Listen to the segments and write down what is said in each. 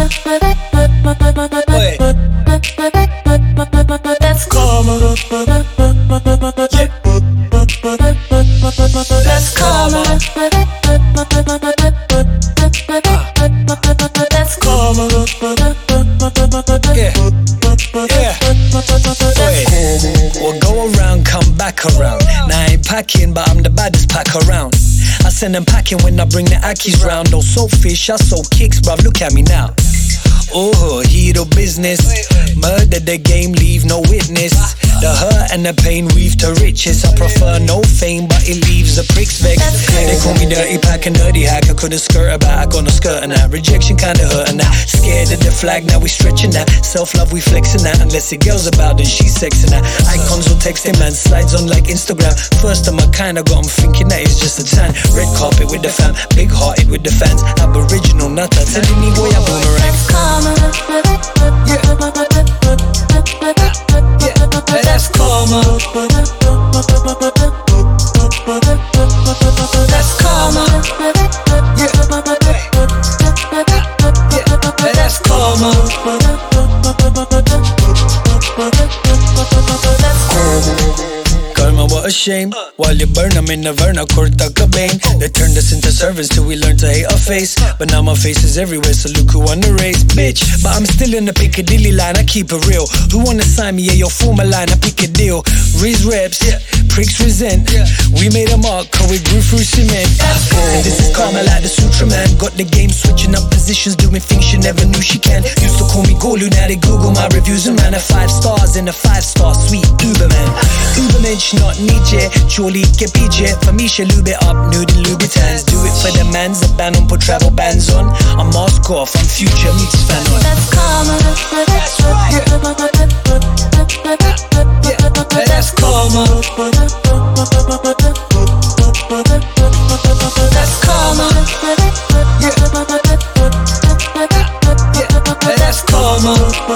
Wait. That's karma. Yeah. That's karma. That's karma. Yeah. Yeah. Wait. We'll go around, come back around. Now I ain't packing, but I'm the baddest pack around. I send them packing when I bring the Akis round. No soap fish, I sold kicks, bruv, look at me now. Oh, heat of business. Murder the game, leave no witness. The hurt and the pain weave to riches. I prefer no fame, but it leaves the pricks vexed. They call me dirty pack and nerdy hack. I couldn't skirt about, I got no skirt and that. Rejection kinda hurting that. Scared of the flag, now we stretching that. Self-love, we flexing that. Unless the girl's about, then she's sexing that. Icons will texting, man, slides on like Instagram. First time I kinda got 'em thinking that it's just a tan. Red carpet with the fam, big hearted with the fans. Aboriginal nutter, telling me boy I boomerang. Yeah. That's karma. That's karma. Yeah. Yeah. That's karma. Karma, what a shame. While you burn them in the Verna, Kurta Cobain. They turned us into servants till we learned to hate our face. But now my face is everywhere, so look who won the race, bitch. But I'm still in the Piccadilly line, I keep it real. Who wanna sign me? Yeah, your former line, I pick a deal. Riz reps, pricks resent. We made a mark, cause we grew through cement. This is karma like the Sutra man. Got the game switching up positions, doing things she never knew she can. Used to call me Golu, now they Google my reviews. And man, a 5 stars in a 5-star sweet Uberman. Ubermensch, not Nietzsche, surely get BJ. For me, she lube it up, nude and Louboutins. Do it for the mans, a ban on, put travel bands on. I'm mask off, I'm future meets fan on. That's karma. That's right. Yeah. That's karma. That's karma. Yeah. That's karma.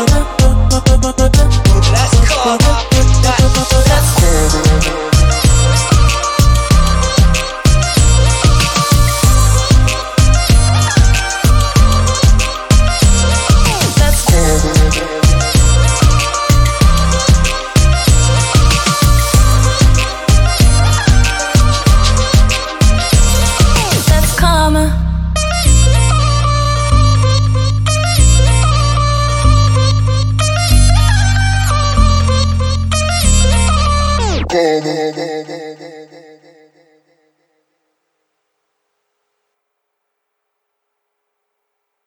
That's karma. That's Karma.